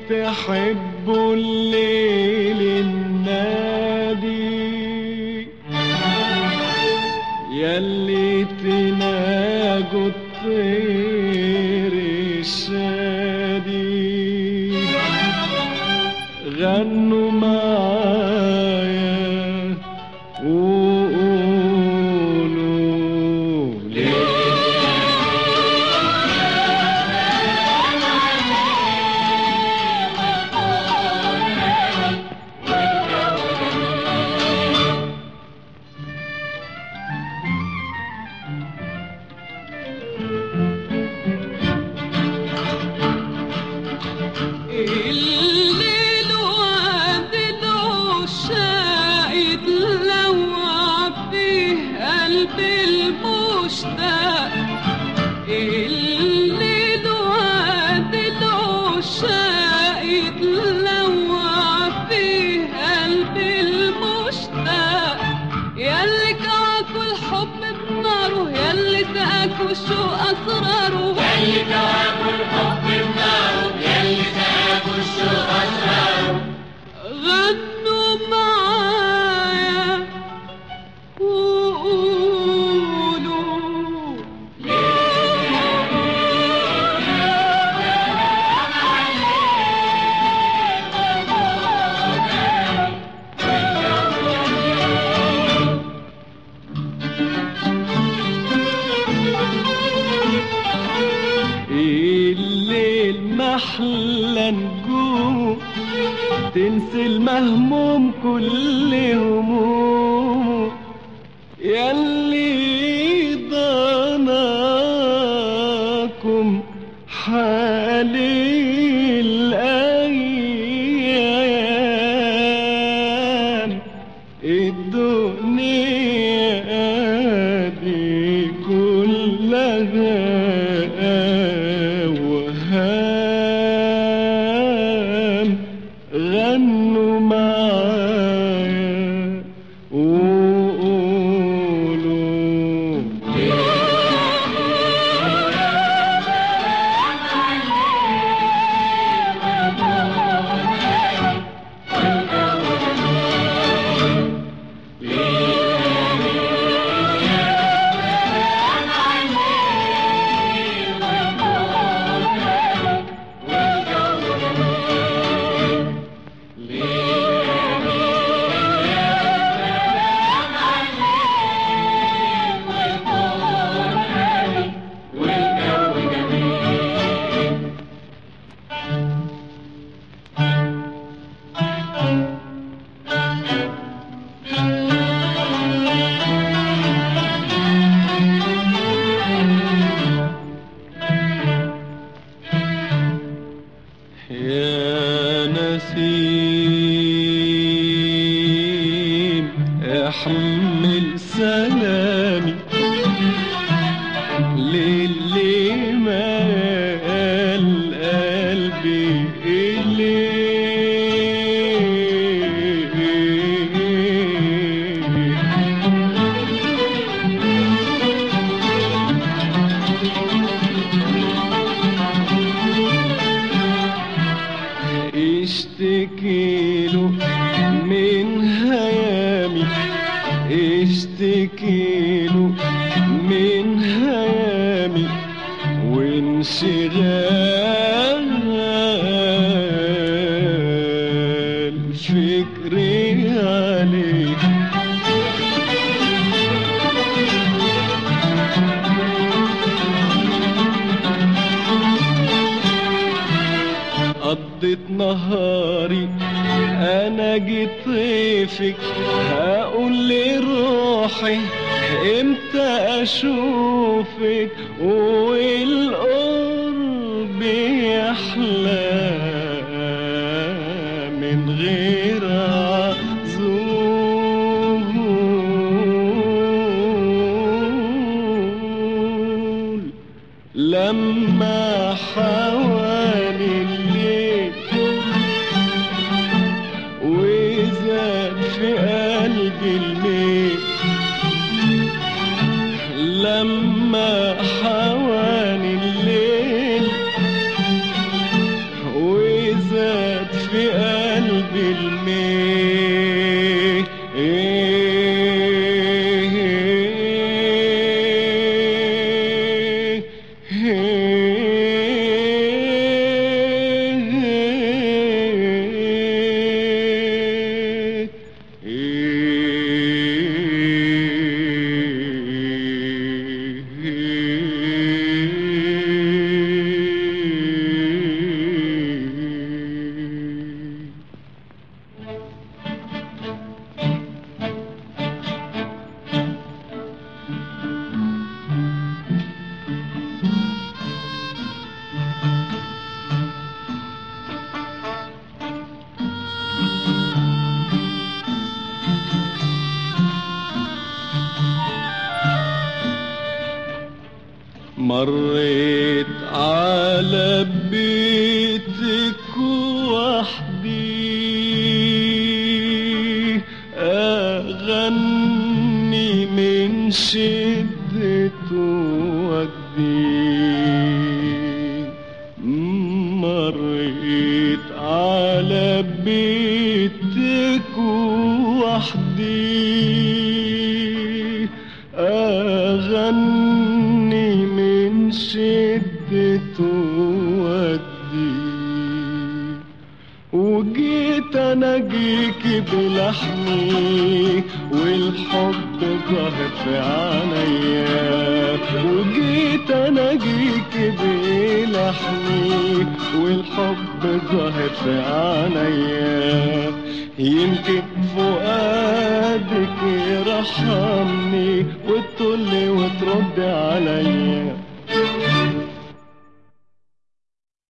تحبوا الليل النادي، ياللي تناجوا الطير الشادي، غنوا معايا وقولوا ليه. الليل وعدله شاهد لوع فيه قلب المشتاق، الليل وعدله شاهد لوع فيه قلب المشتاق، ياللي كواكوا الحب بناره، ياللي سقاكوا الشوق أسراره، ياللي كواكوا الحب بناره، ياللي سقاكوا الشوق أسراره، غنوا معايا وقولوا الليل محلى نجوم تنسي المهموم كل هموم، ياللي ضناكم حال الأيام، الدنيا دي كلها وهام، غنوا معايا وقولوا يا نسيم احمل سلامي للي مال قلبي اشتكيله من هيامي، اشتكيله من هيامي وانشغال فكري عليه، قضيت نهاري انا جيت طيفك، هقول لروحي امتى اشوفك، والقرب يحلى من غير عزول، لما حوالي الليل وزاد في قلبي الميل، لما حوالي الليل وزاد مريت على بيتك وحدي أغني من شدة ودي. مريت على بيتك وحدي أغني من شدة ودي، وجيت اناجيكي بلحمي والحب ظاهر في عينيا، وجيت اناجيكي بلحمي والحب ظاهر في عينيا. يمكن فؤادك يرحمني وتطلي وترد عليا،